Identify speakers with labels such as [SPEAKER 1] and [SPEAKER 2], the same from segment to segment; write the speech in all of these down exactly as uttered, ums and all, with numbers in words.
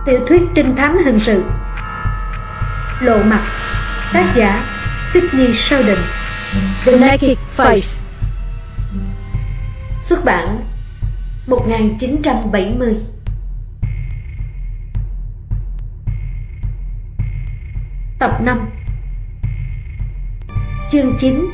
[SPEAKER 1] Tiểu thuyết trinh thám hình sự. Lộ mặt. Tác giả Sydney Sheldon.
[SPEAKER 2] The Naked Face.
[SPEAKER 1] Xuất bản một nghìn chín trăm bảy mươi. Tập năm. Chương chín.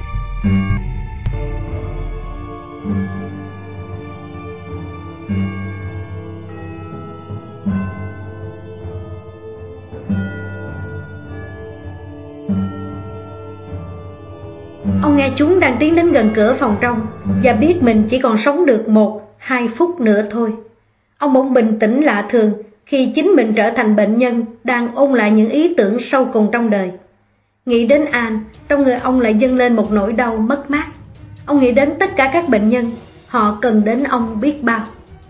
[SPEAKER 1] Ông nghe chúng đang tiến đến gần cửa phòng trong và biết mình chỉ còn sống được một, hai phút nữa thôi. Ông bỗng bình tĩnh lạ thường khi chính mình trở thành bệnh nhân đang ôn lại những ý tưởng sâu cùng trong đời. Nghĩ đến Anne, trong người ông lại dâng lên một nỗi đau mất mát. Ông nghĩ đến tất cả các bệnh nhân, họ cần đến ông biết bao.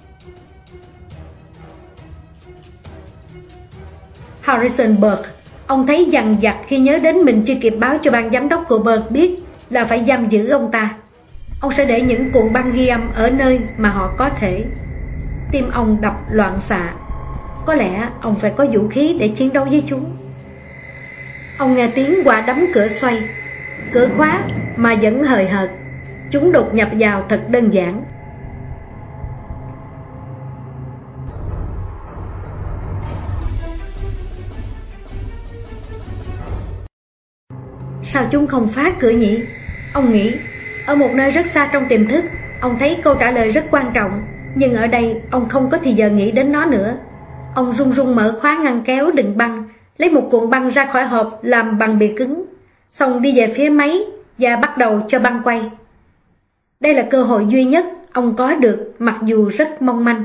[SPEAKER 1] Harrison Burke, ông thấy dằn vặt khi nhớ đến mình chưa kịp báo cho ban giám đốc của Burke biết là phải giam giữ ông ta. Ông sẽ để những cuộn băng ghi âm ở nơi mà họ có thể. Tim ông đập loạn xạ. Có lẽ ông phải có vũ khí để chiến đấu với chúng. Ông nghe tiếng quả đấm cửa xoay. Cửa khóa mà vẫn hời hợt. Chúng đột nhập vào thật đơn giản. Sao chúng không phá cửa nhỉ? Ông nghĩ. Ở một nơi rất xa trong tiềm thức, ông thấy câu trả lời rất quan trọng. Nhưng ở đây ông không có thì giờ nghĩ đến nó nữa. Ông run run mở khóa ngăn kéo đựng băng, lấy một cuộn băng ra khỏi hộp làm bằng bìa cứng, xong đi về phía máy và bắt đầu cho băng quay. Đây là cơ hội duy nhất ông có được, mặc dù rất mong manh.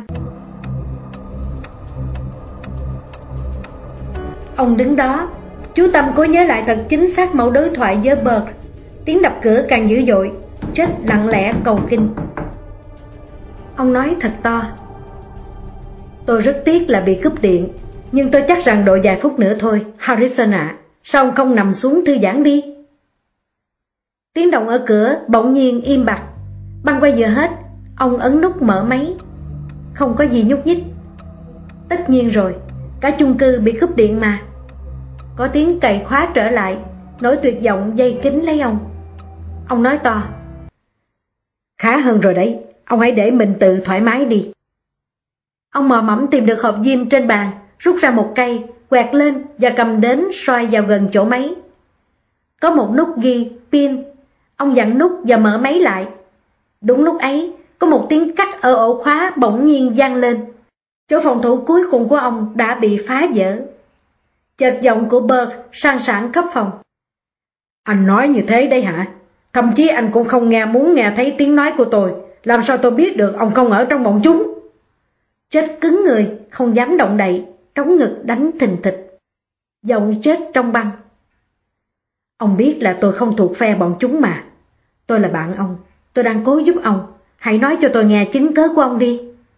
[SPEAKER 1] Ông đứng đó, chú tâm cố nhớ lại thật chính xác mẫu đối thoại với Burke. Tiếng đập cửa càng dữ dội. Chết lặng lẽ cầu kinh. Ông nói thật to. Tôi rất tiếc là bị cúp điện, nhưng tôi chắc rằng độ vài phút nữa thôi. Harrison ạ, à, sao ông không nằm xuống thư giãn đi? Tiếng động ở cửa bỗng nhiên im bặt. Băng quay vừa hết, ông ấn nút mở máy. Không có gì nhúc nhích. Tất nhiên rồi, cả chung cư bị cúp điện mà. Có tiếng cày khóa trở lại. Nỗi tuyệt vọng dây kín lấy ông. Ông nói to. Khá hơn rồi đấy, ông hãy để mình tự thoải mái đi. Ông mò mẫm tìm được hộp diêm trên bàn, rút ra một cây, quẹt lên và cầm đến xoay vào gần chỗ máy. Có một nút ghi pin. Ông dặn nút và mở máy lại. Đúng lúc ấy, có một tiếng cắt ở ổ khóa bỗng nhiên vang lên. Chỗ phòng thủ cuối cùng của ông đã bị phá vỡ. Chợt giọng của Burke sang sảng khắp phòng. Anh nói như thế đấy hả? Thậm chí anh cũng không nghe muốn nghe thấy tiếng nói của tôi. Làm sao tôi biết được ông không ở trong bọn chúng? Chết cứng người, không dám động đậy, trống ngực đánh thình thịch. Giọng chết trong băng. Ông biết là tôi không thuộc phe bọn chúng mà. Tôi là bạn ông, tôi đang cố giúp ông. Hãy nói cho tôi nghe chứng cớ của ông đi.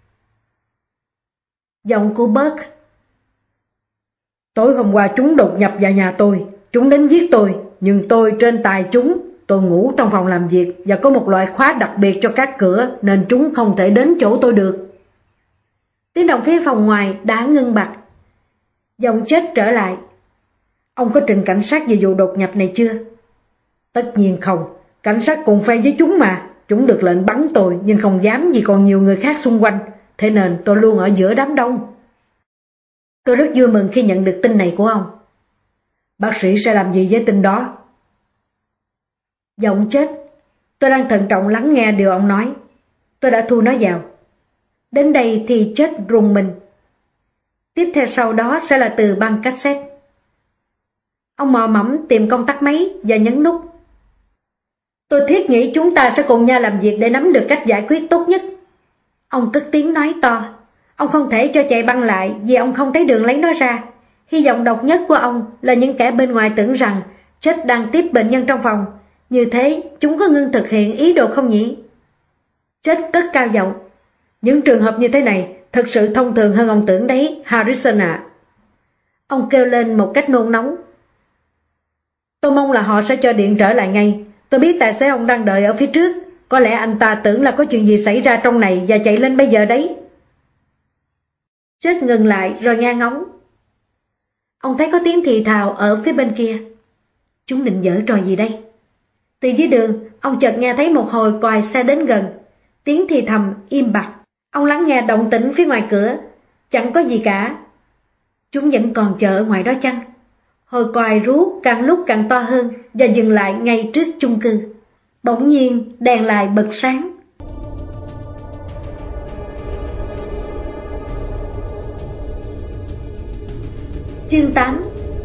[SPEAKER 1] Giọng của Burke. Tối hôm qua chúng đột nhập vào nhà tôi. Chúng đến giết tôi, nhưng tôi trên tay chúng. Tôi ngủ trong phòng làm việc và có một loại khóa đặc biệt cho các cửa nên chúng không thể đến chỗ tôi được. Tiếng động phía phòng ngoài đã ngưng bặt. Giọng chết trở lại. Ông có trình cảnh sát về vụ đột nhập này chưa? Tất nhiên không. Cảnh sát cùng phe với chúng mà. Chúng được lệnh bắn tôi nhưng không dám vì còn nhiều người khác xung quanh. Thế nên tôi luôn ở giữa đám đông. Tôi rất vui mừng khi nhận được tin này của ông. Bác sĩ sẽ làm gì với tin đó? Giọng chết. Tôi đang thận trọng lắng nghe điều ông nói. Tôi đã thu nó vào. Đến đây thì chết rùng mình. Tiếp theo sau đó sẽ là từ băng cassette. Ông mò mẫm tìm công tắc máy và nhấn nút. Tôi thiết nghĩ chúng ta sẽ cùng nhau làm việc để nắm được cách giải quyết tốt nhất. Ông cất tiếng nói to. Ông không thể cho chạy băng lại vì ông không thấy đường lấy nó ra. Hy vọng độc nhất của ông là những kẻ bên ngoài tưởng rằng chết đang tiếp bệnh nhân trong phòng. Như thế chúng có ngưng thực hiện ý đồ không nhỉ? Chết cất cao giọng. Những trường hợp như thế này thật sự thông thường hơn ông tưởng đấy, Harrison ạ. À. Ông kêu lên một cách nôn nóng. Tôi mong là họ sẽ cho điện trở lại ngay. Tôi biết tài xế ông đang đợi ở phía trước. Có lẽ anh ta tưởng là có chuyện gì xảy ra trong này và chạy lên bây giờ đấy. Chết ngừng lại rồi nghe ngóng. Ông thấy có tiếng thì thào ở phía bên kia. Chúng định giở trò gì đây? Từ dưới đường, ông chợt nghe thấy một hồi còi xe đến gần. Tiếng thì thầm im bặt. Ông lắng nghe động tĩnh phía ngoài cửa. Chẳng có gì cả. Chúng vẫn còn chờ ở ngoài đó chăng? Hồi còi rú càng lúc càng to hơn và dừng lại ngay trước chung cư. Bỗng nhiên đèn lại bật sáng. Chương tám.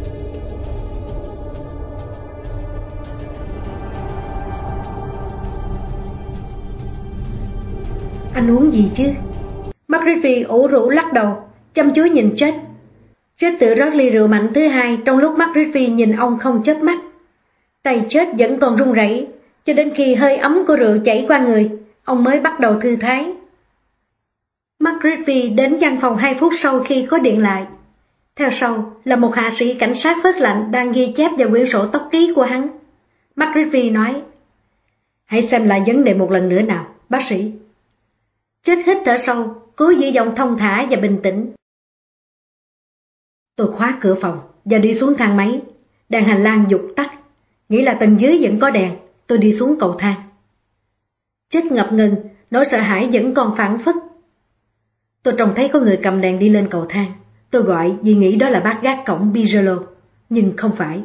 [SPEAKER 1] Anh uống gì chứ? McRiffy ủ rũ lắc đầu, chăm chú nhìn Chết. Chết tự rót ly rượu mạnh thứ hai trong lúc McRiffy nhìn ông không chớp mắt. Tay Chết vẫn còn run rẩy, cho đến khi hơi ấm của rượu chảy qua người, ông mới bắt đầu thư thái. McRiffy đến văn phòng hai phút sau khi có điện lại. Theo sau là một hạ sĩ cảnh sát phớt lạnh đang ghi chép vào quyển sổ tốc ký của hắn. McRiffy nói: "Hãy xem lại vấn đề một lần nữa nào, bác sĩ." Chết hít thở sâu, cố giữ giọng thông thả và bình tĩnh. "Tôi khóa cửa phòng và đi xuống thang máy. Đèn hành lang vụt tắt, nghĩ là tầng dưới vẫn có đèn. Tôi đi xuống cầu thang." Chết ngập ngừng, nỗi sợ hãi vẫn còn phảng phất. "Tôi trông thấy có người cầm đèn đi lên cầu thang. Tôi gọi vì nghĩ đó là bác gác cổng Bigelow, nhưng không phải."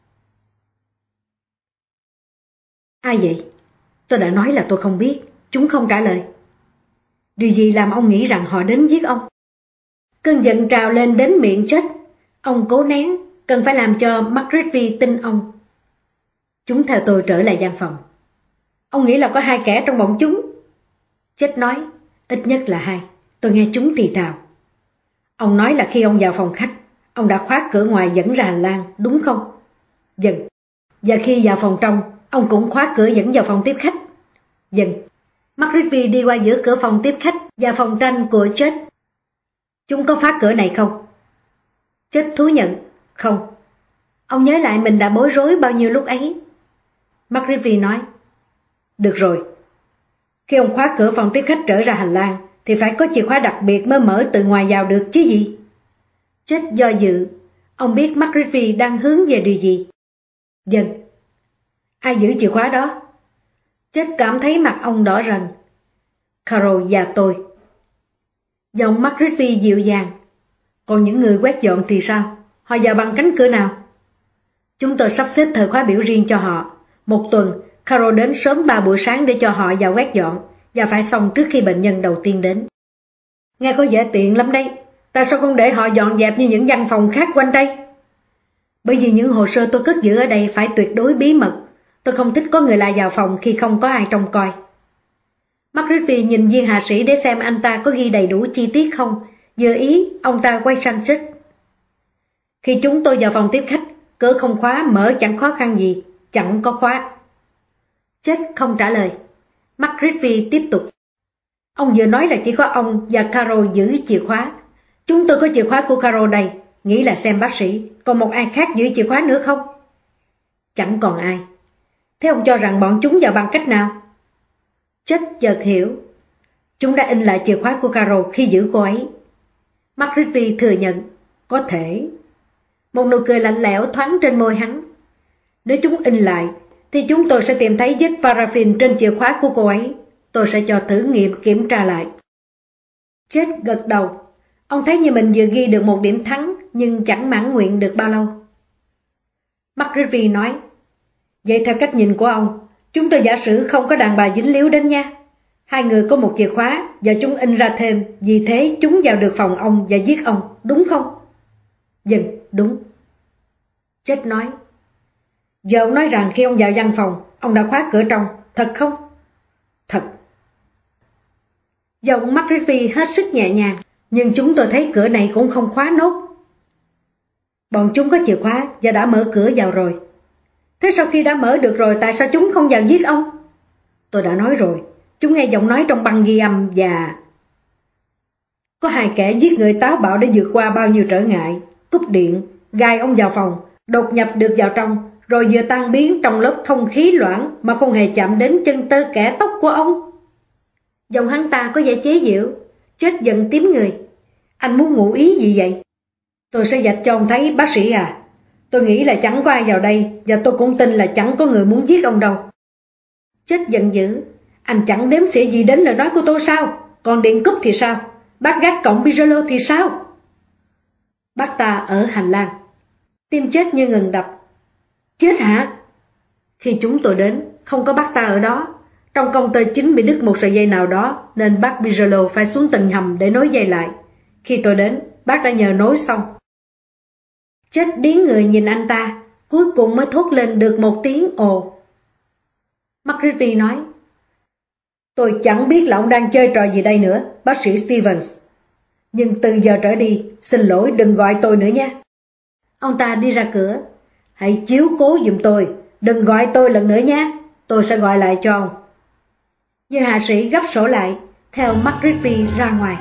[SPEAKER 1] "Ai vậy?" "Tôi đã nói là tôi không biết." Chúng không trả lời. "Điều gì làm ông nghĩ rằng họ đến giết ông?" Cơn giận trào lên đến miệng Chết. Ông cố nén, cần phải làm cho McRiffy tin ông. "Chúng theo tôi trở lại văn phòng." "Ông nghĩ là có hai kẻ trong bọn chúng?" Chết nói: "Ít nhất là hai, tôi nghe chúng thì thào." "Ông nói là khi ông vào phòng khách, ông đã khóa cửa ngoài dẫn ra hành lang, đúng không?" "Vâng." "Và khi vào phòng trong, ông cũng khóa cửa dẫn vào phòng tiếp khách?" "Vâng." McRiffy đi qua giữa cửa phòng tiếp khách và phòng tranh của Chết. "Chúng có phá cửa này không?" Chết thú nhận: "Không." Ông nhớ lại mình đã bối rối bao nhiêu lúc ấy. McRiffy nói: "Được rồi. Khi ông khóa cửa phòng tiếp khách trở ra hành lang, thì phải có chìa khóa đặc biệt mới mở từ ngoài vào được chứ gì?" Chết do dự. Ông biết McRiffy đang hướng về điều gì. "Vâng." "Ai giữ chìa khóa đó?" Chết cảm thấy mặt ông đỏ rần. "Carol và tôi." Giọng McRiffy dịu dàng. "Còn những người quét dọn thì sao? Họ vào bằng cánh cửa nào?" "Chúng tôi sắp xếp thời khóa biểu riêng cho họ. Một tuần, Carol đến sớm ba buổi sáng để cho họ vào quét dọn, và phải xong trước khi bệnh nhân đầu tiên đến." "Nghe có vẻ tiện lắm đấy. Tại sao không để họ dọn dẹp như những văn phòng khác quanh đây?" "Bởi vì những hồ sơ tôi cất giữ ở đây phải tuyệt đối bí mật. Tôi không thích có người lạ vào phòng khi không có ai trông coi." McRiffy nhìn viên hạ sĩ để xem anh ta có ghi đầy đủ chi tiết không. Vừa ý, ông ta quay sang Chết. "Khi chúng tôi vào phòng tiếp khách, cửa không khóa mở chẳng khó khăn gì, chẳng có khóa." Chết không trả lời. McRiffy tiếp tục: "Ông vừa nói là chỉ có ông và Carol giữ chìa khóa. Chúng tôi có chìa khóa của Carol đây, nghĩ là xem bác sĩ, còn một ai khác giữ chìa khóa nữa không?" "Chẳng còn ai." "Thế ông cho rằng bọn chúng vào bằng cách nào?" Chết chợt hiểu. "Chúng đã in lại chìa khóa của Carol khi giữ cô ấy." McRiffy thừa nhận: "Có thể." Một nụ cười lạnh lẽo thoáng trên môi hắn. "Nếu chúng in lại, thì chúng tôi sẽ tìm thấy vết paraffin trên chìa khóa của cô ấy. Tôi sẽ cho thử nghiệm kiểm tra lại." Chết gật đầu. Ông thấy như mình vừa ghi được một điểm thắng, nhưng chẳng mãn nguyện được bao lâu. McRiffy nói: "Vậy theo cách nhìn của ông, chúng tôi giả sử không có đàn bà dính líu đến nha. Hai người có một chìa khóa và chúng in ra thêm, vì thế chúng vào được phòng ông và giết ông, đúng không?" "Vâng, đúng." Chết nói: "Giờ ông nói rằng khi ông vào văn phòng, ông đã khóa cửa trong, thật không?" "Thật." Giọng McRiffy hết sức nhẹ nhàng. "Nhưng chúng tôi thấy cửa này cũng không khóa nốt." "Bọn chúng có chìa khóa và đã mở cửa vào rồi." "Thế sau khi đã mở được rồi, tại sao chúng không vào giết ông?" "Tôi đã nói rồi, chúng nghe giọng nói trong băng ghi âm và..." "Có hai kẻ giết người táo bạo để vượt qua bao nhiêu trở ngại, cúp điện, gai ông vào phòng, đột nhập được vào trong, rồi vừa tan biến trong lớp không khí loãng mà không hề chạm đến chân tơ kẻ tóc của ông." Giọng hắn ta có vẻ chế giễu. Chết giận tím người. Anh muốn ngụ ý gì vậy? Tôi sẽ vạch cho ông thấy, bác sĩ à. Tôi nghĩ là chẳng có ai vào đây, và tôi cũng tin là chẳng có người muốn giết ông đâu. Chết giận dữ. Anh chẳng đếm xỉa gì đến lời nói của tôi sao? Còn điện cúp thì sao? Bác gác cổng Pizzolo thì sao? Bác ta ở hành lang. Tim chết như ngừng đập. Chết hả? Khi chúng tôi đến, không có bác ta ở đó. Trong công tơ chính bị đứt một sợi dây nào đó, nên bác Pizzolo phải xuống tầng hầm để nối dây lại. Khi tôi đến, bác đã nhờ nối xong. Chết điếng người nhìn anh ta, cuối cùng mới thốt lên được một tiếng ồ. McRitchie nói, tôi chẳng biết là ông đang chơi trò gì đây nữa, bác sĩ Stevens. Nhưng từ giờ trở đi, xin lỗi đừng gọi tôi nữa nhé. Ông ta đi ra cửa. Hãy chiếu cố giùm tôi, đừng gọi tôi lần nữa nhé, tôi sẽ gọi lại cho ông. Viên hạ sĩ gấp sổ lại, theo McRitchie ra ngoài.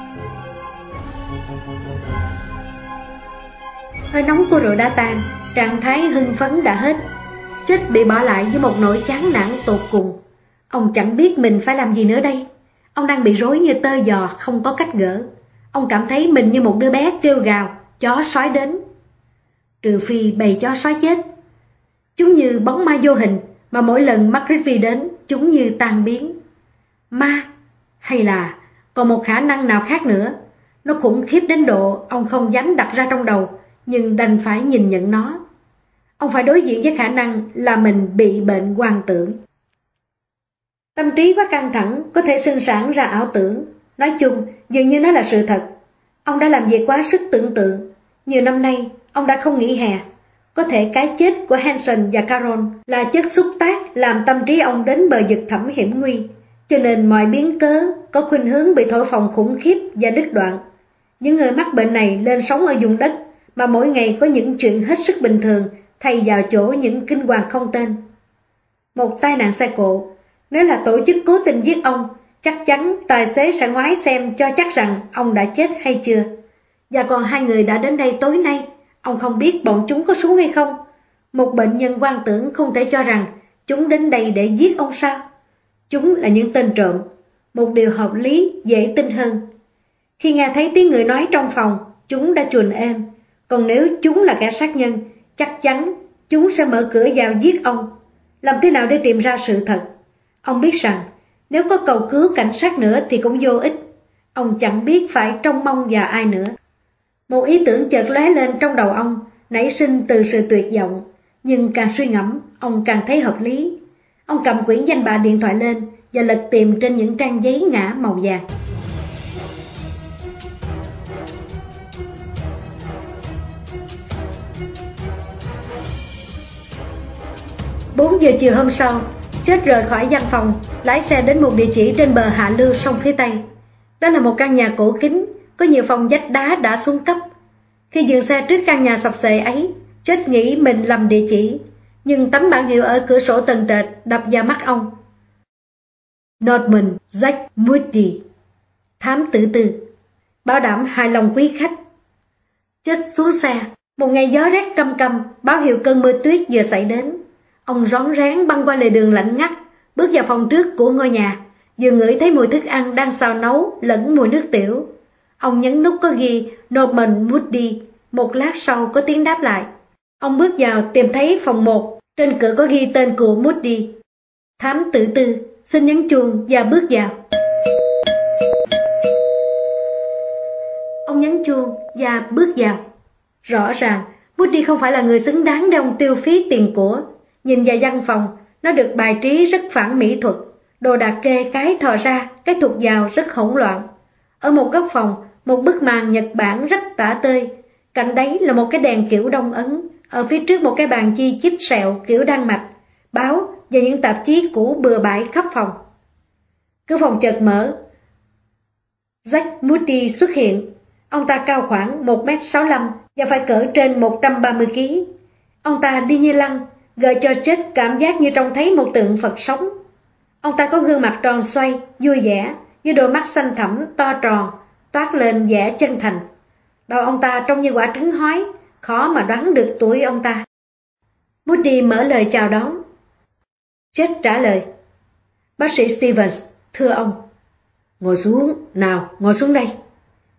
[SPEAKER 1] Hơi nóng của rượu đã tan, trạng thái hưng phấn đã hết. Chết bị bỏ lại với một nỗi chán nản tột cùng. Ông chẳng biết mình phải làm gì nữa đây. Ông đang bị rối như tơ giò, không có cách gỡ. Ông cảm thấy mình như một đứa bé kêu gào, chó sói đến. Trừ phi bầy chó sói chết. Chúng như bóng ma vô hình, mà mỗi lần McRitchie đến, chúng như tan biến. Ma, hay là còn một khả năng nào khác nữa. Nó khủng khiếp đến độ ông không dám đặt ra trong đầu, nhưng đành phải nhìn nhận nó. Ông phải đối diện với khả năng là mình bị bệnh hoang tưởng. Tâm trí quá căng thẳng có thể sinh sản ra ảo tưởng. Nói chung, dường như nó là sự thật. Ông đã làm việc quá sức tưởng tượng. Nhiều năm nay, ông đã không nghỉ hè. Có thể cái chết của Hanson và Carroll là chất xúc tác làm tâm trí ông đến bờ vực thẳm hiểm nguy, cho nên mọi biến cớ có khuynh hướng bị thổi phồng khủng khiếp và đứt đoạn. Những người mắc bệnh này lên sống ở vùng đất mà mỗi ngày có những chuyện hết sức bình thường thay vào chỗ những kinh hoàng không tên. Một tai nạn xe cộ, nếu là tổ chức cố tình giết ông, chắc chắn tài xế sẽ ngoái xem cho chắc rằng ông đã chết hay chưa. Và còn hai người đã đến đây tối nay, ông không biết bọn chúng có xuống hay không. Một bệnh nhân hoang tưởng không thể cho rằng chúng đến đây để giết ông sao? Chúng là những tên trộm, một điều hợp lý dễ tin hơn. Khi nghe thấy tiếng người nói trong phòng, chúng đã chuồn êm. Còn nếu chúng là kẻ sát nhân, chắc chắn chúng sẽ mở cửa vào giết ông. Làm thế nào để tìm ra sự thật? Ông biết rằng nếu có cầu cứu cảnh sát nữa thì cũng vô ích. Ông chẳng biết phải trông mong vào ai nữa. Một ý tưởng chợt lóe lên trong đầu ông, nảy sinh từ sự tuyệt vọng. Nhưng càng suy ngẫm, ông càng thấy hợp lý. Ông cầm quyển danh bạ điện thoại lên và lật tìm trên những trang giấy ngã màu vàng. Bốn giờ chiều hôm sau, Chết rời khỏi văn phòng, lái xe đến một địa chỉ trên bờ hạ lưu sông phía Tây. Đó là một căn nhà cổ kính, có nhiều phòng vách đá đã xuống cấp. Khi dừng xe trước căn nhà sập xệ ấy, Chết nghĩ mình lầm địa chỉ, nhưng tấm bảng hiệu ở cửa sổ tầng trệt đập vào mắt ông. Norman Jack Moody, thám tử tư, bảo đảm hài lòng quý khách. Chết xuống xe. Một ngày gió rét căm căm báo hiệu cơn mưa tuyết vừa xảy đến. Ông rón rén băng qua lề đường lạnh ngắt, bước vào phòng trước của ngôi nhà, vừa ngửi thấy mùi thức ăn đang xào nấu lẫn mùi nước tiểu. Ông nhấn nút có ghi Norman Moody, một lát sau có tiếng đáp lại. Ông bước vào tìm thấy phòng một, trên cửa có ghi tên của Moody. Thám tử tư, xin nhấn chuông và bước vào. Ông nhấn chuông và bước vào. Rõ ràng, Moody không phải là người xứng đáng để ông tiêu phí tiền của. Nhìn vào văn phòng, nó được bài trí rất phản mỹ thuật. Đồ đạc kê cái thò ra, cái thụt vào rất hỗn loạn. Ở một góc phòng, một bức màn Nhật Bản rất tả tơi. Cạnh đấy là một cái đèn kiểu Đông Ấn. Ở phía trước một cái bàn chi chít sẹo kiểu Đan Mạch, báo và những tạp chí cũ bừa bãi khắp phòng. Cửa phòng chợt mở. Jack Moody xuất hiện. Ông ta cao khoảng một mét sáu mươi lăm và phải cỡ trên một trăm ba mươi ki lô gam. Ông ta đi như lăng, gợi cho Chết cảm giác như trông thấy một tượng Phật sống. Ông ta có gương mặt tròn xoay, vui vẻ, với đôi mắt xanh thẳm to tròn, toát lên vẻ chân thành. Đầu ông ta trông như quả trứng hói, khó mà đoán được tuổi ông ta. Moody mở lời chào đón. Chết trả lời. Bác sĩ Stevens, thưa ông. Ngồi xuống, nào, ngồi xuống đây.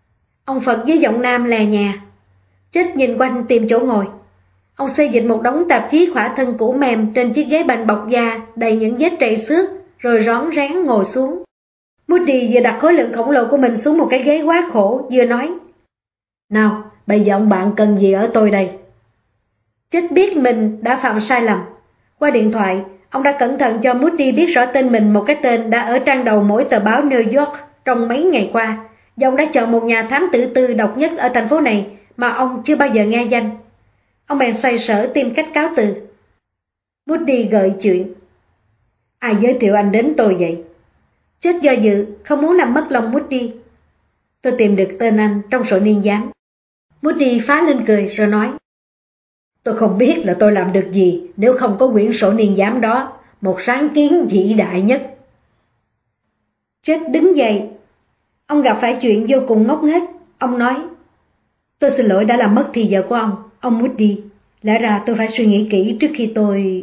[SPEAKER 1] Ông Phật với giọng nam lè nhà. Chết nhìn quanh tìm chỗ ngồi. Ông xây dịch một đống tạp chí khỏa thân cũ mềm trên chiếc ghế bành bọc da đầy những vết trầy xước, rồi rón rén ngồi xuống. Moody vừa đặt khối lượng khổng lồ của mình xuống một cái ghế quá khổ, vừa nói: Nào, bây giờ ông bạn cần gì ở tôi đây? Chết biết mình đã phạm sai lầm. Qua điện thoại, ông đã cẩn thận cho Moody biết rõ tên mình, một cái tên đã ở trang đầu mỗi tờ báo New York trong mấy ngày qua, và ông đã chọn một nhà thám tử tư độc nhất ở thành phố này mà ông chưa bao giờ nghe danh. Ông bèn xoay sở tìm cách cáo từ. Moody gợi chuyện: Ai giới thiệu anh đến tôi vậy? Chết do dự, không muốn làm mất lòng Moody. Tôi tìm được tên anh trong sổ niên giám. Moody phá lên cười rồi nói: Tôi không biết là tôi làm được gì nếu không có quyển sổ niên giám đó, một sáng kiến vĩ đại nhất. Chết đứng dậy. Ông gặp phải chuyện vô cùng ngốc nghếch. Ông nói: Tôi xin lỗi đã làm mất thì giờ của ông, ông Moody. Lẽ ra tôi phải suy nghĩ kỹ trước khi tôi...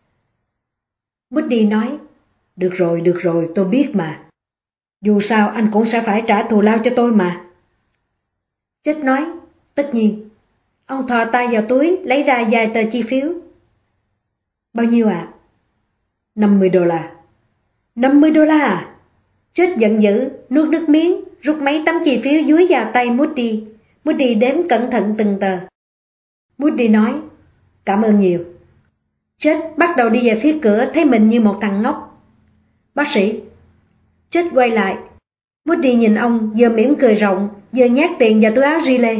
[SPEAKER 1] Moody nói: Được rồi, được rồi, tôi biết mà. Dù sao anh cũng sẽ phải trả thù lao cho tôi mà. Chết nói: Tất nhiên. Ông thò tay vào túi lấy ra vài tờ chi phiếu. Bao nhiêu ạ? À? năm mươi đô la. năm mươi đô la à? Chết giận dữ, nuốt nước miếng, rút mấy tấm chi phiếu dúi vào tay Moody. Moody đếm cẩn thận từng tờ. Moody nói: Cảm ơn nhiều. Chết bắt đầu đi về phía cửa, thấy mình như một thằng ngốc. Bác sĩ. Chết quay lại. Moody nhìn ông, vừa mỉm cười rộng, vừa nhét tiền vào túi áo gilet.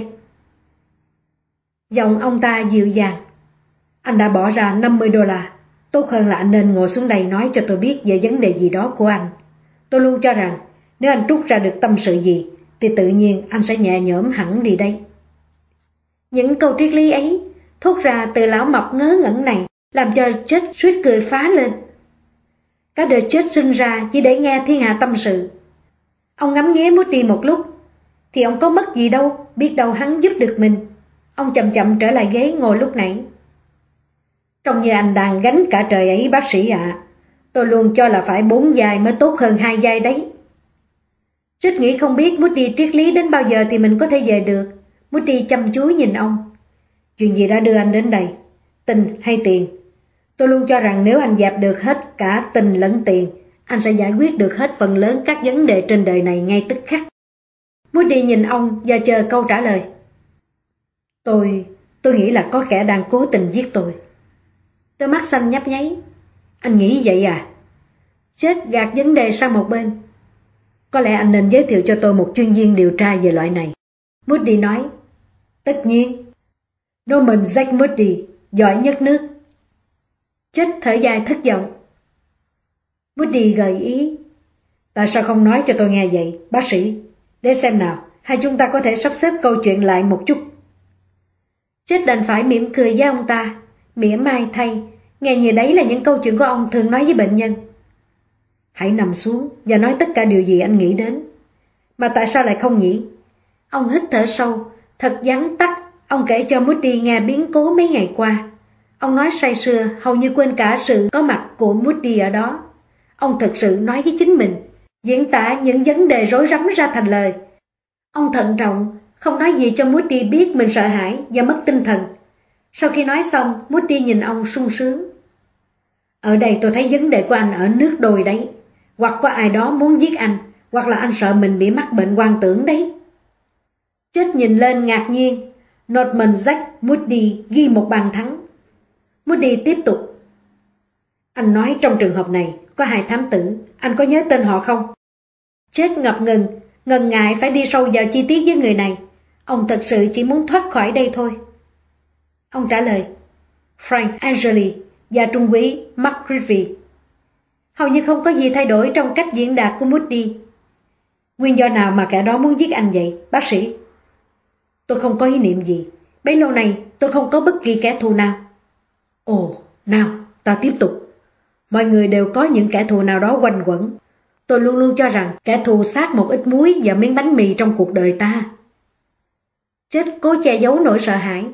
[SPEAKER 1] Giọng ông ta dịu dàng: Anh đã bỏ ra năm mươi đô la. Tốt hơn là anh nên ngồi xuống đây nói cho tôi biết về vấn đề gì đó của anh. Tôi luôn cho rằng nếu anh trút ra được tâm sự gì thì tự nhiên anh sẽ nhẹ nhõm hẳn đi đây. Những câu triết lý ấy thốt ra từ lão mập ngớ ngẩn này làm cho chết suýt cười phá lên. Cả đời chết sinh ra chỉ để nghe thiên hạ tâm sự. Ông ngắm nghía Moody một lúc, thì ông có mất gì đâu, biết đâu hắn giúp được mình. Ông chậm chậm trở lại ghế ngồi lúc nãy. Trông như anh đang gánh cả trời ấy bác sĩ ạ. À. Tôi luôn cho là phải bốn vai mới tốt hơn hai vai đấy. Rất nghĩ không biết Moody triết lý đến bao giờ thì mình có thể về được. Moody chăm chú nhìn ông. Chuyện gì đã đưa anh đến đây? Tình hay tiền? Tôi luôn cho rằng nếu anh dẹp được hết cả tình lẫn tiền, anh sẽ giải quyết được hết phần lớn các vấn đề trên đời này ngay tức khắc. Moody nhìn ông và chờ câu trả lời. Tôi, tôi nghĩ là có kẻ đang cố tình giết tôi. Đôi mắt xanh nhấp nháy. Anh nghĩ vậy à? Chết gạt vấn đề sang một bên. Có lẽ anh nên giới thiệu cho tôi một chuyên viên điều tra về loại này. Moody nói. Tất nhiên. Norman Jack Moody, giỏi nhất nước. Chết thở dài thất vọng. Moody gợi ý. Tại sao không nói cho tôi nghe vậy, bác sĩ? Để xem nào, hai chúng ta có thể sắp xếp câu chuyện lại một chút. Chết đành phải mỉm cười với ông ta. Mỉa mai thay, nghe như đấy là những câu chuyện của ông thường nói với bệnh nhân. Hãy nằm xuống và nói tất cả điều gì anh nghĩ đến. Mà tại sao lại không nhỉ? Ông hít thở sâu, thật vắn tắt. Ông kể cho Moody nghe biến cố mấy ngày qua. Ông nói say sưa, hầu như quên cả sự có mặt của Moody ở đó. Ông thực sự nói với chính mình, diễn tả những vấn đề rối rắm ra thành lời. Ông thận trọng, không nói gì cho Moody biết mình sợ hãi và mất tinh thần. Sau khi nói xong, Moody nhìn ông sung sướng. Ở đây tôi thấy vấn đề của anh ở nước đôi đấy. Hoặc có ai đó muốn giết anh, hoặc là anh sợ mình bị mắc bệnh hoang tưởng đấy. Chết nhìn lên ngạc nhiên. Norman Jack Moody ghi một bàn thắng. Moody tiếp tục. Anh nói trong trường hợp này có hai thám tử, anh có nhớ tên họ không? Chết ngập ngừng, ngần ngại phải đi sâu vào chi tiết với người này. Ông thật sự chỉ muốn thoát khỏi đây thôi. Ông trả lời. Frank Angeli và trung úy Mark Griffey. Hầu như không có gì thay đổi trong cách diễn đạt của Moody. Nguyên do nào mà kẻ đó muốn giết anh vậy, bác sĩ? Tôi không có ý niệm gì. Bấy lâu này tôi không có bất kỳ kẻ thù nào. Ồ, nào, ta tiếp tục. Mọi người đều có những kẻ thù nào đó quanh quẩn. Tôi luôn luôn cho rằng kẻ thù sát một ít muối và miếng bánh mì trong cuộc đời ta. Chết cố che giấu nỗi sợ hãi.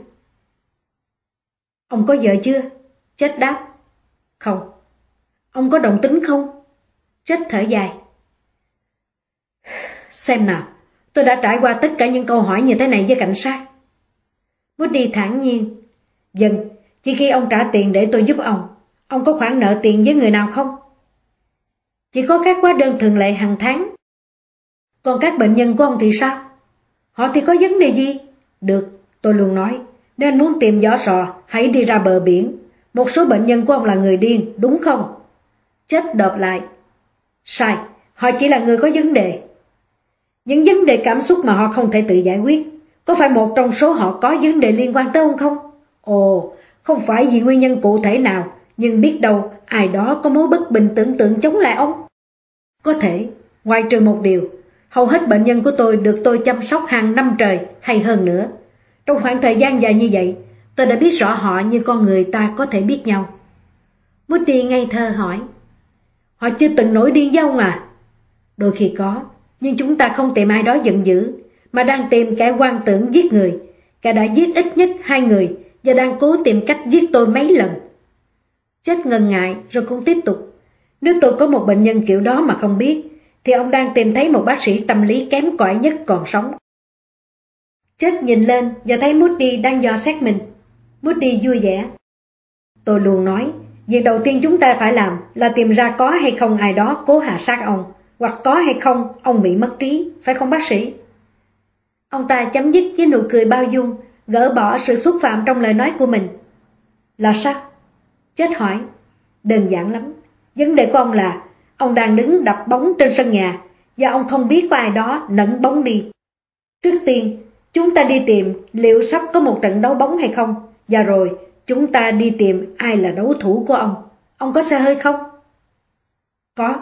[SPEAKER 1] Ông có vợ chưa? Chết đáp. Không. Ông có đồng tính không? Chết thở dài. Xem nào, Tôi đã trải qua tất cả những câu hỏi như thế này với cảnh sát. Moody thản nhiên. Vâng, chỉ khi ông trả tiền để tôi giúp ông. Ông có khoản nợ tiền với người nào không? Chỉ có các hóa đơn thường lệ hàng tháng. Còn các bệnh nhân của ông thì sao? Họ thì có vấn đề gì? Được, tôi luôn nói, nếu anh muốn tìm vỏ sò, hãy đi ra bờ biển. Một số bệnh nhân của ông là người điên, đúng không? Chết đợp lại. Sai, họ chỉ là người có vấn đề. Những vấn đề cảm xúc mà họ không thể tự giải quyết, có phải một trong số họ có vấn đề liên quan tới ông không? Ồ, không phải vì nguyên nhân cụ thể nào, nhưng biết đâu ai đó có mối bất bình tưởng tượng chống lại ông. Có thể, ngoài trừ một điều, hầu hết bệnh nhân của tôi được tôi chăm sóc hàng năm trời hay hơn nữa. Trong khoảng thời gian dài như vậy, tôi đã biết rõ họ như con người ta có thể biết nhau. Moody ngây thơ hỏi, họ chưa từng nổi điên với ông à? Đôi khi có, nhưng chúng ta không tìm ai đó giận dữ, mà đang tìm kẻ oan tưởng giết người. Kẻ đã giết ít nhất hai người và đang cố tìm cách giết tôi mấy lần. Chết ngần ngại rồi cũng tiếp tục. Nếu tôi có một bệnh nhân kiểu đó mà không biết, thì ông đang tìm thấy một bác sĩ tâm lý kém cỏi nhất còn sống. Chết nhìn lên và thấy Moody đang dò xét mình. Moody vui vẻ. Tôi luôn nói, việc đầu tiên chúng ta phải làm là tìm ra có hay không ai đó cố hạ sát ông, hoặc có hay không ông bị mất trí, phải không bác sĩ? Ông ta chấm dứt với nụ cười bao dung, gỡ bỏ sự xúc phạm trong lời nói của mình. Là sao? Chết hỏi. Đơn giản lắm. Vấn đề của ông là ông đang đứng đập bóng trên sân nhà và ông không biết có ai đó nẫn bóng đi. Trước tiên, chúng ta đi tìm liệu sắp có một trận đấu bóng hay không, và rồi chúng ta đi tìm ai là đấu thủ của ông. Ông có xe hơi không? Có.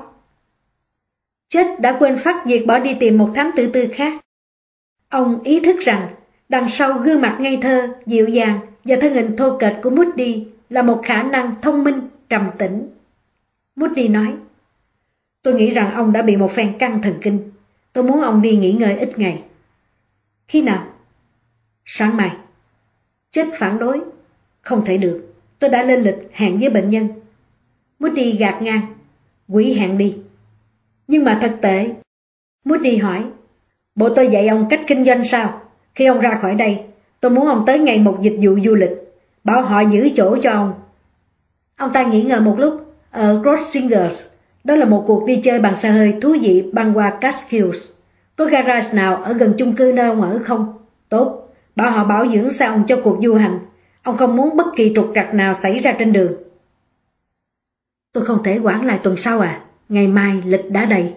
[SPEAKER 1] Chết đã quên phát việc bỏ đi tìm một thám tử tư khác. Ông ý thức rằng đằng sau gương mặt ngây thơ, dịu dàng và thân hình thô kệch của Moody là một khả năng thông minh, trầm tĩnh. Moody nói, tôi nghĩ rằng ông đã bị một phen căng thần kinh. Tôi muốn ông đi nghỉ ngơi ít ngày. Khi nào? Sáng mai. Chết phản đối. Không thể được, tôi đã lên lịch hẹn với bệnh nhân. Moody gạt ngang. Hủy hẹn đi. Nhưng mà thật tệ. Moody hỏi, bộ tôi dạy ông cách kinh doanh sao? Khi ông ra khỏi đây, tôi muốn ông tới ngay một dịch vụ du lịch, bảo họ giữ chỗ cho ông. Ông ta nghĩ ngợi một lúc. Ở Crossingers, đó là một cuộc đi chơi bằng xe hơi thú vị băng qua Catskills. Có garage nào ở gần chung cư nơi ông ở không? Tốt, bảo họ bảo dưỡng xe ông cho cuộc du hành. Ông không muốn bất kỳ trục trặc nào xảy ra trên đường. Tôi không thể hoãn lại tuần sau à? Ngày mai lịch đã đầy.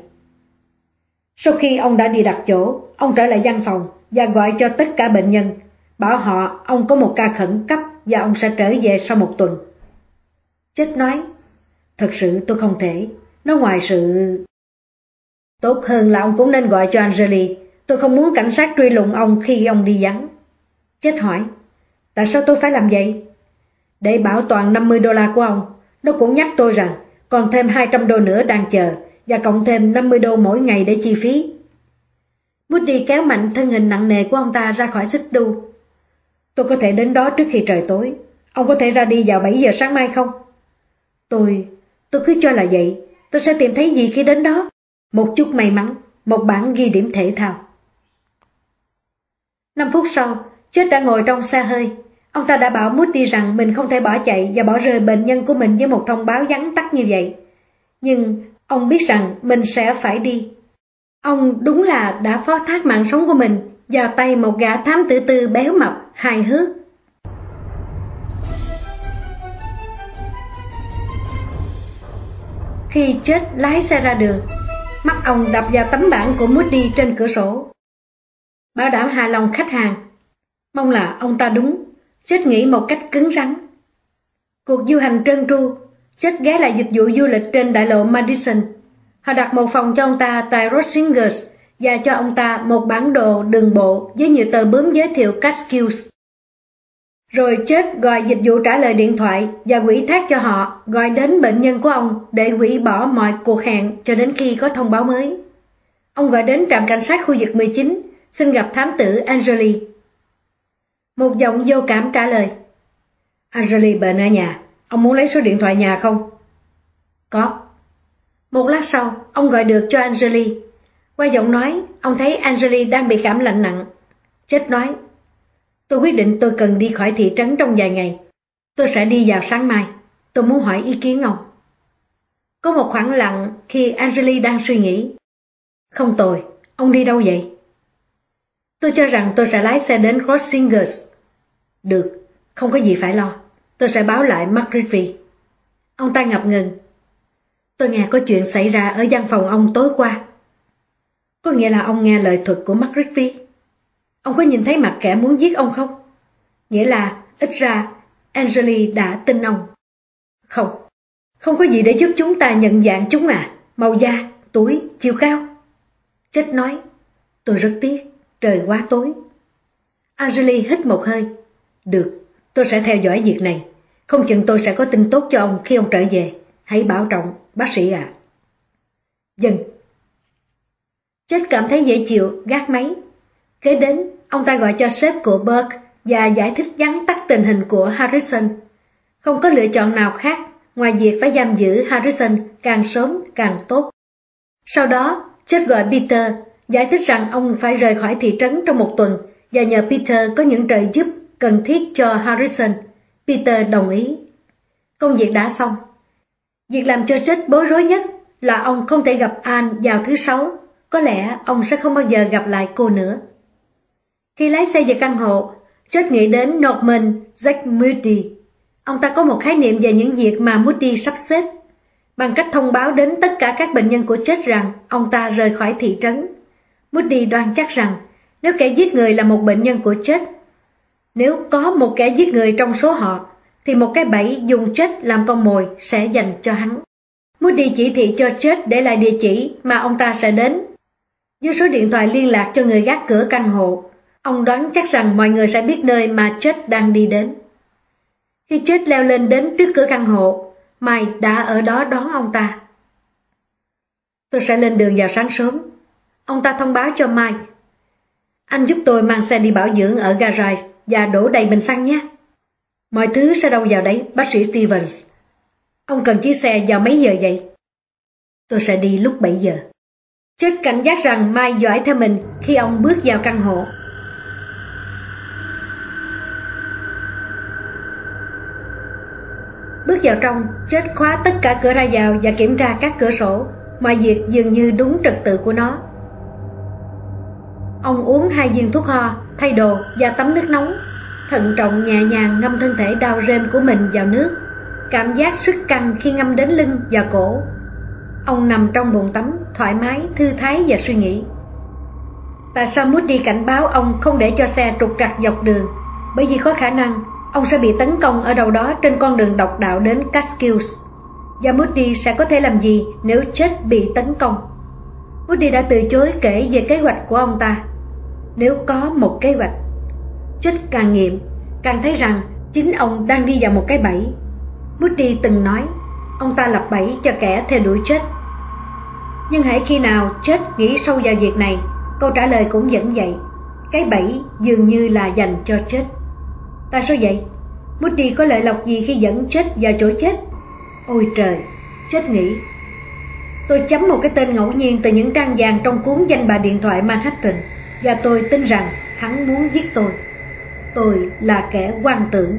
[SPEAKER 1] Sau khi ông đã đi đặt chỗ, ông trở lại văn phòng và gọi cho tất cả bệnh nhân, bảo họ ông có một ca khẩn cấp và ông sẽ trở về sau một tuần. Chết nói, thật sự tôi không thể, nó ngoài sự... Tốt hơn là ông cũng nên gọi cho Angeli, tôi không muốn cảnh sát truy lùng ông khi ông đi vắng. Chết hỏi, tại sao tôi phải làm vậy? Để bảo toàn năm mươi đô la của ông, nó cũng nhắc tôi rằng còn thêm hai trăm đô nữa đang chờ, và cộng thêm năm mươi đô mỗi ngày để chi phí. Moody kéo mạnh thân hình nặng nề của ông ta ra khỏi xích đu. Tôi có thể đến đó trước khi trời tối. Ông có thể ra đi vào bảy giờ sáng mai không? Tôi, tôi cứ cho là vậy. Tôi sẽ tìm thấy gì khi đến đó? Một chút may mắn, một bản ghi điểm thể thao. Năm phút sau, Chết đã ngồi trong xe hơi. Ông ta đã bảo Moody rằng mình không thể bỏ chạy và bỏ rơi bệnh nhân của mình với một thông báo vắn tắt như vậy. Nhưng ông biết rằng mình sẽ phải đi. Ông đúng là đã phó thác mạng sống của mình vào tay một gã thám tử tư béo mập, hài hước. Khi Chết lái xe ra đường, mắt ông đập vào tấm bảng của Moody trên cửa sổ. Bảo đảm hài lòng khách hàng. Mong là ông ta đúng, Chết nghĩ một cách cứng rắn. Cuộc du hành trơn tru, Chết ghé lại dịch vụ du lịch trên đại lộ Madison. Họ đặt một phòng cho ông ta tại Rosingers và cho ông ta một bản đồ đường bộ với nhiều tờ bướm giới thiệu Catskills. Rồi Chết gọi dịch vụ trả lời điện thoại và ủy thác cho họ gọi đến bệnh nhân của ông để hủy bỏ mọi cuộc hẹn cho đến khi có thông báo mới. Ông gọi đến trạm cảnh sát khu vực mười chín, xin gặp thám tử Angeli. Một giọng vô cảm trả lời. Angeli bệnh ở nhà, ông muốn lấy số điện thoại nhà không? Có. Một lát sau, ông gọi được cho Angeli. Qua giọng nói, ông thấy Angeli đang bị cảm lạnh nặng. Chết nói, tôi quyết định tôi cần đi khỏi thị trấn trong vài ngày. Tôi sẽ đi vào sáng mai. Tôi muốn hỏi ý kiến ông. Có một khoảng lặng khi Angeli đang suy nghĩ. Không tồi, ông đi đâu vậy? Tôi cho rằng tôi sẽ lái xe đến Crossingers. Được, không có gì phải lo. Tôi sẽ báo lại McGriffy. Ông ta ngập ngừng. Tôi nghe có chuyện xảy ra ở văn phòng ông tối qua. Có nghĩa là ông nghe lời thuật của McGriffy. Ông có nhìn thấy mặt kẻ muốn giết ông không? Nghĩa là, ít ra, Angeli đã tin ông. Không, không có gì để giúp chúng ta nhận dạng chúng à. Màu da, tuổi, chiều cao. Chết nói, tôi rất tiếc, trời quá tối. Angeli hít một hơi. Được, tôi sẽ theo dõi việc này. Không chừng tôi sẽ có tin tốt cho ông khi ông trở về. Hãy bảo trọng, bác sĩ ạ. À. Dần. Chết cảm thấy dễ chịu, gác máy. Kế đến, ông ta gọi cho sếp của Burke và giải thích vắn tắt tình hình của Harrison. Không có lựa chọn nào khác ngoài việc phải giam giữ Harrison càng sớm càng tốt. Sau đó, chết gọi Peter, giải thích rằng ông phải rời khỏi thị trấn trong một tuần và nhờ Peter có những trợ giúp cần thiết cho Harrison. Peter đồng ý. Công việc đã xong. Việc làm cho chết bối rối nhất là ông không thể gặp Anne vào thứ Sáu. Có lẽ ông sẽ không bao giờ gặp lại cô nữa. Khi lái xe về căn hộ, chết nghĩ đến Norman Jack Moody. Ông ta có một khái niệm về những việc mà Moody sắp xếp, bằng cách thông báo đến tất cả các bệnh nhân của chết rằng ông ta rời khỏi thị trấn. Moody đoan chắc rằng nếu kẻ giết người là một bệnh nhân của chết, nếu có một kẻ giết người trong số họ, thì một cái bẫy dùng chết làm con mồi sẽ dành cho hắn. Moody chỉ thị cho chết để lại địa chỉ mà ông ta sẽ đến. Với số điện thoại liên lạc cho người gác cửa căn hộ, ông đoán chắc rằng mọi người sẽ biết nơi mà chết đang đi đến. Khi chết leo lên đến trước cửa căn hộ, Mike đã ở đó đón ông ta. Tôi sẽ lên đường vào sáng sớm. Ông ta thông báo cho Mike. Anh giúp tôi mang xe đi bảo dưỡng ở garage và đổ đầy bình xăng nhé. Mọi thứ sẽ đâu vào đấy, bác sĩ Stevens. Ông cần chiếc xe vào mấy giờ vậy? Tôi sẽ đi lúc bảy giờ. Chết cảnh giác rằng Mike dõi theo mình khi ông bước vào căn hộ. Bước vào trong, chết khóa tất cả cửa ra vào và kiểm tra các cửa sổ. Mọi việc dường như đúng trật tự của nó. Ông uống hai viên thuốc ho, thay đồ và tắm nước nóng. Thận trọng nhẹ nhàng ngâm thân thể đau rêm của mình vào nước. Cảm giác sức căng khi ngâm đến lưng và cổ. Ông nằm trong bồn tắm, thoải mái, thư thái và suy nghĩ. Tại sao Moody cảnh báo ông không để cho xe trục trặc dọc đường? Bởi vì có khả năng ông sẽ bị tấn công ở đâu đó trên con đường độc đạo đến Catskills. Và Moody sẽ có thể làm gì nếu chết bị tấn công? Moody đã từ chối kể về kế hoạch của ông ta. Nếu có một kế hoạch, chết càng nghiệm, càng thấy rằng chính ông đang đi vào một cái bẫy. Moody từng nói ông ta lập bẫy cho kẻ theo đuổi chết. Nhưng hễ khi nào chết nghĩ sâu vào việc này, câu trả lời cũng vẫn vậy. Cái bẫy dường như là dành cho chết. Tại sao vậy? Moody có lợi lộc gì khi dẫn chết vào chỗ chết? Ôi trời, chết nghĩ. Tôi chấm một cái tên ngẫu nhiên từ những trang vàng trong cuốn danh bạ điện thoại Manhattan, và tôi tin rằng hắn muốn giết tôi. Tôi là kẻ hoang tưởng.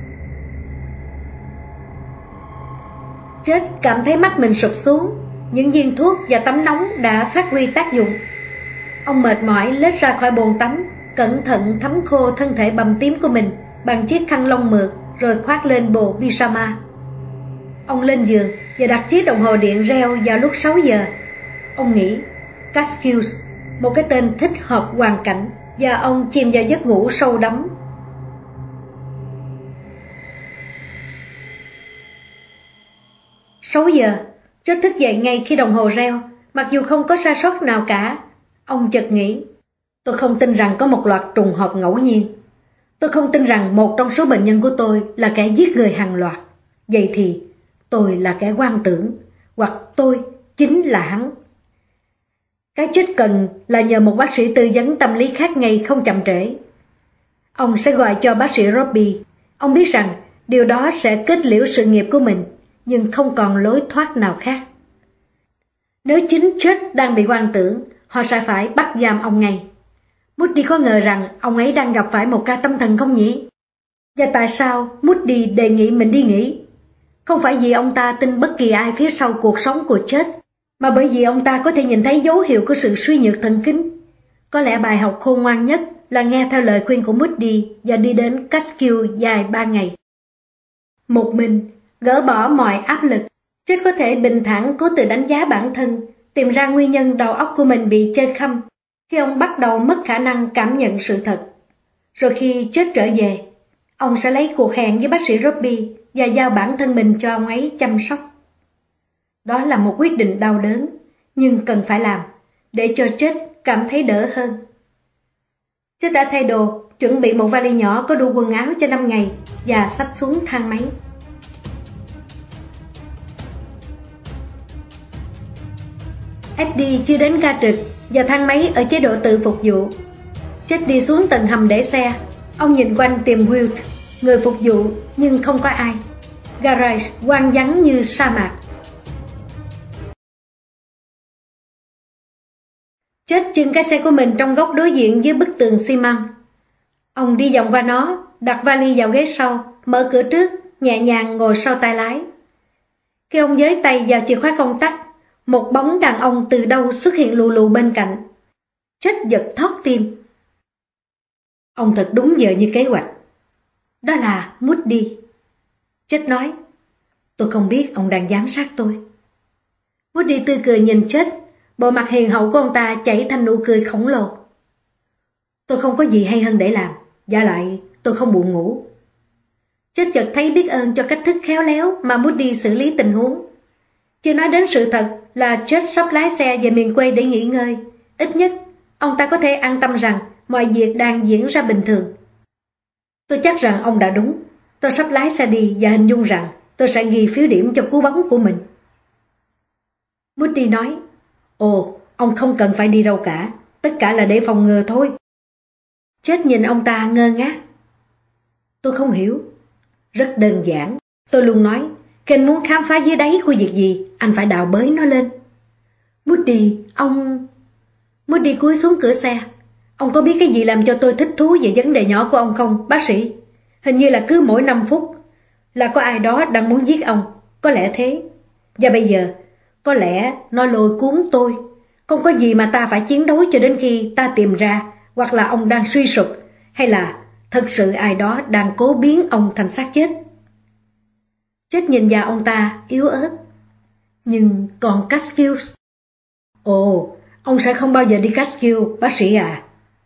[SPEAKER 1] Chết cảm thấy mắt mình sụp xuống. Những viên thuốc và tắm nóng đã phát huy tác dụng. Ông mệt mỏi lết ra khỏi bồn tắm, cẩn thận thấm khô thân thể bầm tím của mình bằng chiếc khăn lông mượt, rồi khoác lên bộ pyjama. Ông lên giường và đặt chiếc đồng hồ điện reo vào lúc sáu giờ. Ông nghĩ Catskills, một cái tên thích hợp hoàn cảnh, và ông chìm vào giấc ngủ sâu đắm. Sáu giờ, chết thức dậy ngay khi đồng hồ reo, mặc dù không có sai sót nào cả. Ông chợt nghĩ, tôi không tin rằng có một loạt trùng hợp ngẫu nhiên. Tôi không tin rằng một trong số bệnh nhân của tôi là kẻ giết người hàng loạt. Vậy thì tôi là kẻ hoang tưởng, hoặc tôi chính là hắn. Cái chết cần là nhờ một bác sĩ tư vấn tâm lý khác ngay không chậm trễ. Ông sẽ gọi cho bác sĩ Robbie. Ông biết rằng điều đó sẽ kết liễu sự nghiệp của mình, nhưng không còn lối thoát nào khác. Nếu chính chết đang bị hoang tưởng, họ sẽ phải bắt giam ông ngay. Moody có ngờ rằng ông ấy đang gặp phải một ca tâm thần không nhỉ? Và tại sao Moody đề nghị mình đi nghỉ? Không phải vì ông ta tin bất kỳ ai phía sau cuộc sống của chết, mà bởi vì ông ta có thể nhìn thấy dấu hiệu của sự suy nhược thần kinh. Có lẽ bài học khôn ngoan nhất là nghe theo lời khuyên của Moody và đi đến Catskill dài ba ngày. Một mình, gỡ bỏ mọi áp lực, chết có thể bình thản cố tự đánh giá bản thân, tìm ra nguyên nhân đầu óc của mình bị chơi khăm, khi ông bắt đầu mất khả năng cảm nhận sự thật. Rồi khi chết trở về, ông sẽ lấy cuộc hẹn với bác sĩ Robbie và giao bản thân mình cho ông ấy chăm sóc. Đó là một quyết định đau đớn, nhưng cần phải làm, để cho chết cảm thấy đỡ hơn. Chết đã thay đồ, chuẩn bị một vali nhỏ có đủ quần áo cho năm ngày và xách xuống thang máy. Eddie chưa đến ca trực và thang máy ở chế độ tự phục vụ. Chết đi xuống tầng hầm để xe. Ông nhìn quanh tìm Wilt, người phục vụ, nhưng không có ai. Garage hoang vắng như sa mạc. Chết chưng cái xe của mình trong góc đối diện với bức tường xi măng. Ông đi vòng qua nó, đặt vali vào ghế sau, mở cửa trước, nhẹ nhàng ngồi sau tay lái. Khi ông giới tay vào chìa khóa công tắc, một bóng đàn ông từ đâu xuất hiện lù lù bên cạnh. Chết giật thót tim. Ông thật đúng giờ như kế hoạch. Đó là Moody. Chết nói, tôi không biết ông đang giám sát tôi. Moody tươi cười nhìn Chết, bộ mặt hiền hậu của ông ta chảy thành nụ cười khổng lồ. Tôi không có gì hay hơn để làm, giả lại tôi không buồn ngủ. Chết chợt thấy biết ơn cho cách thức khéo léo mà Moody xử lý tình huống. Chưa nói đến sự thật là Chết sắp lái xe về miền quê để nghỉ ngơi. Ít nhất, ông ta có thể an tâm rằng mọi việc đang diễn ra bình thường. Tôi chắc rằng ông đã đúng. Tôi sắp lái xe đi và hình dung rằng tôi sẽ ghi phiếu điểm cho cú bóng của mình. Moody nói, ồ, ông không cần phải đi đâu cả. Tất cả là để phòng ngừa thôi. Chết nhìn ông ta ngơ ngác. Tôi không hiểu. Rất đơn giản. Tôi luôn nói, khi anh muốn khám phá dưới đáy của việc gì, anh phải đào bới nó lên. Moody, ông... Moody cúi xuống cửa xe. Ông có biết cái gì làm cho tôi thích thú về vấn đề nhỏ của ông không, bác sĩ? Hình như là cứ mỗi năm phút là có ai đó đang muốn giết ông. Có lẽ thế. Và bây giờ, có lẽ nó lôi cuốn tôi. Không có gì mà ta phải chiến đấu cho đến khi ta tìm ra, hoặc là ông đang suy sụp, hay là thật sự ai đó đang cố biến ông thành xác chết. Chết nhìn vào ông ta yếu ớt. Nhưng còn Catskill? Ồ, ông sẽ không bao giờ đi Catskill, bác sĩ à.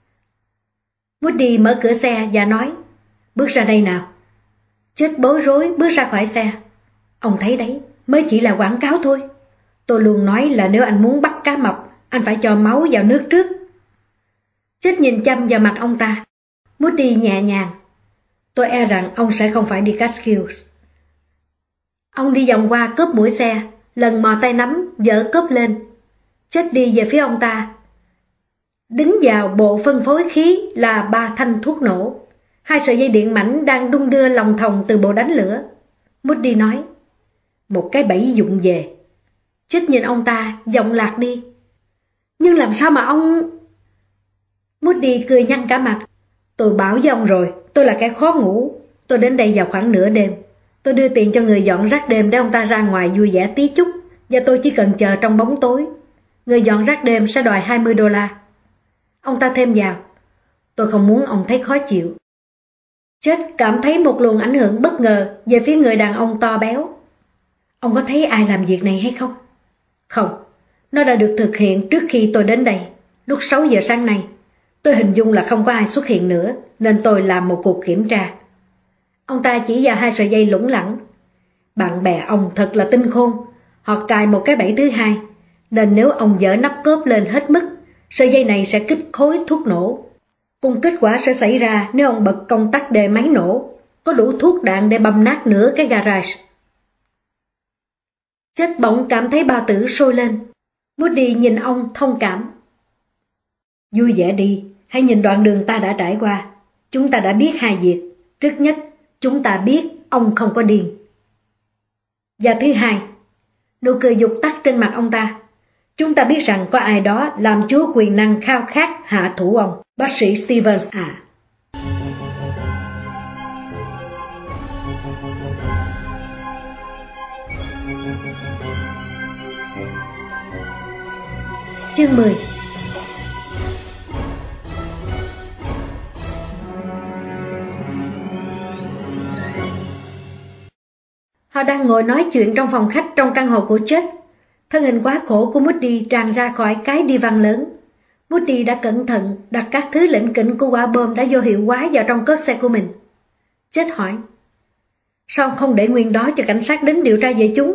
[SPEAKER 1] Moody mở cửa xe và nói, bước ra đây nào. Chết bối rối bước ra khỏi xe. Ông thấy đấy, mới chỉ là quảng cáo thôi. Tôi luôn nói là nếu anh muốn bắt cá mập, anh phải cho máu vào nước trước. Chết nhìn chăm vào mặt ông ta. Moody nhẹ nhàng, tôi e rằng ông sẽ không phải đi Catskill. Ông đi vòng qua cốp mũi xe, lần mò tay nắm, dỡ cốp lên. Chết đi về phía ông ta. Đứng vào bộ phân phối khí là ba thanh thuốc nổ. Hai sợi dây điện mảnh đang đung đưa lòng thòng từ bộ đánh lửa. Moody nói, một cái bẫy vụng về. Chết nhìn ông ta, giọng lạc đi. Nhưng làm sao mà ông... Moody cười nhăn cả mặt. Tôi bảo với ông rồi, tôi là kẻ khó ngủ. Tôi đến đây vào khoảng nửa đêm. Tôi đưa tiền cho người dọn rác đêm để ông ta ra ngoài vui vẻ tí chút, và tôi chỉ cần chờ trong bóng tối. Người dọn rác đêm sẽ đòi hai mươi đô la. Ông ta thêm vào, tôi không muốn ông thấy khó chịu. Chết cảm thấy một luồng ảnh hưởng bất ngờ về phía người đàn ông to béo. Ông có thấy ai làm việc này hay không? Không, nó đã được thực hiện trước khi tôi đến đây, lúc sáu giờ sáng nay. Tôi hình dung là không có ai xuất hiện nữa, nên tôi làm một cuộc kiểm tra. Ông ta chỉ vào hai sợi dây lủng lẳng. Bạn bè ông thật là tinh khôn, họ cài một cái bẫy thứ hai, nên nếu ông dỡ nắp cốp lên hết mức, sợi dây này sẽ kích khối thuốc nổ. Cùng kết quả sẽ xảy ra nếu ông bật công tắc đề máy nổ, có đủ thuốc đạn để băm nát nửa cái garage. Chết bỗng cảm thấy bao tử sôi lên. Moody nhìn ông thông cảm. Vui vẻ đi, hãy nhìn đoạn đường ta đã trải qua. Chúng ta đã biết hai việc. Trước nhất, chúng ta biết ông không có điên. Và thứ hai, nụ cười dục tắt trên mặt ông ta. Chúng ta biết rằng có ai đó làm chúa quyền năng khao khát hạ thủ ông, bác sĩ Stevens à. Chương mười. Họ đang ngồi nói chuyện trong phòng khách trong căn hộ của Chết. Thân hình quá khổ của Moody tràn ra khỏi cái đi văn lớn. Moody đã cẩn thận đặt các thứ lỉnh kỉnh của quả bom đã vô hiệu hóa vào trong cốp xe của mình. Chết hỏi: sao không để nguyên đó cho cảnh sát đến điều tra về chúng?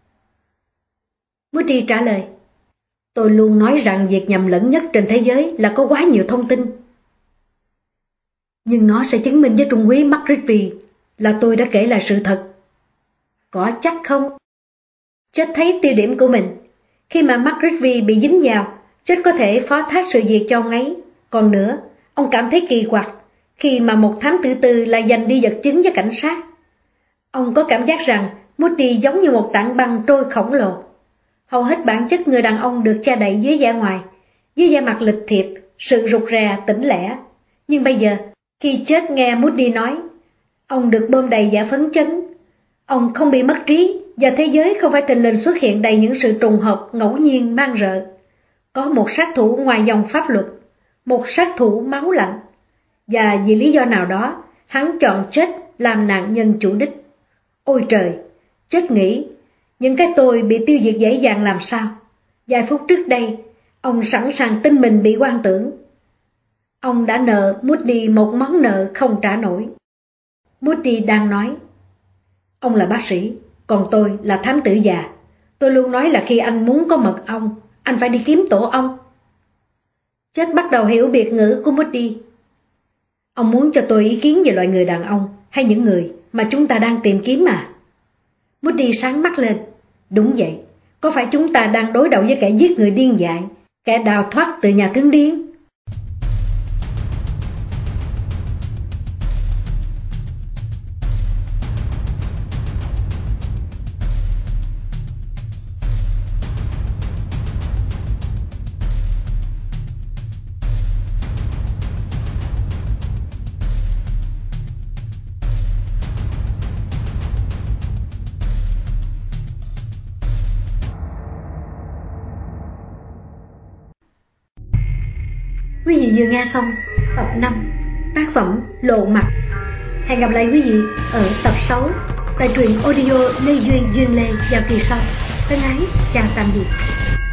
[SPEAKER 1] Moody trả lời: tôi luôn nói rằng việc nhầm lẫn nhất trên thế giới là có quá nhiều thông tin. Nhưng nó sẽ chứng minh với trung úy McRitchie là tôi đã kể lại sự thật. Có chắc không? Chết thấy tiêu điểm của mình. Khi mà McRitchie bị dính vào, Chết có thể phó thác sự việc cho ông ấy. Còn nữa, ông cảm thấy kỳ quặc khi mà một thám tử tư lại dành đi vật chứng cho cảnh sát. Ông có cảm giác rằng Moody giống như một tảng băng trôi khổng lồ. Hầu hết bản chất người đàn ông được che đậy dưới vẻ ngoài, dưới vẻ mặt lịch thiệp, sự rụt rè, tỉnh lẻ. Nhưng bây giờ, khi Chết nghe Moody nói, ông được bơm đầy vẻ phấn chấn. Ông không bị mất trí, và thế giới không phải thình lình xuất hiện đầy những sự trùng hợp ngẫu nhiên mang rợ. Có một sát thủ ngoài dòng pháp luật, một sát thủ máu lạnh. Và vì lý do nào đó, hắn chọn Chết làm nạn nhân chủ đích. Ôi trời, Chết nghĩ, những cái tôi bị tiêu diệt dễ dàng làm sao? Vài phút trước đây, ông sẵn sàng tin mình bị oan tưởng. Ông đã nợ Moody một món nợ không trả nổi. Moody đang nói: ông là bác sĩ, còn tôi là thám tử già. Tôi luôn nói là khi anh muốn có mật ong, anh phải đi kiếm tổ ong. Chết bắt đầu hiểu biệt ngữ của Moody. Ông muốn cho tôi ý kiến về loại người đàn ông hay những người mà chúng ta đang tìm kiếm mà? Moody sáng mắt lên. Đúng vậy, có phải chúng ta đang đối đầu với kẻ giết người điên dại, kẻ đào thoát từ nhà thương điên? Quý vị vừa nghe xong tập năm tác phẩm Lộ Mặt. Hẹn gặp lại quý vị ở tập sáu tại truyện audio Lê Duyên Duyên Lê vào kỳ sau. Thân ái chào tạm biệt.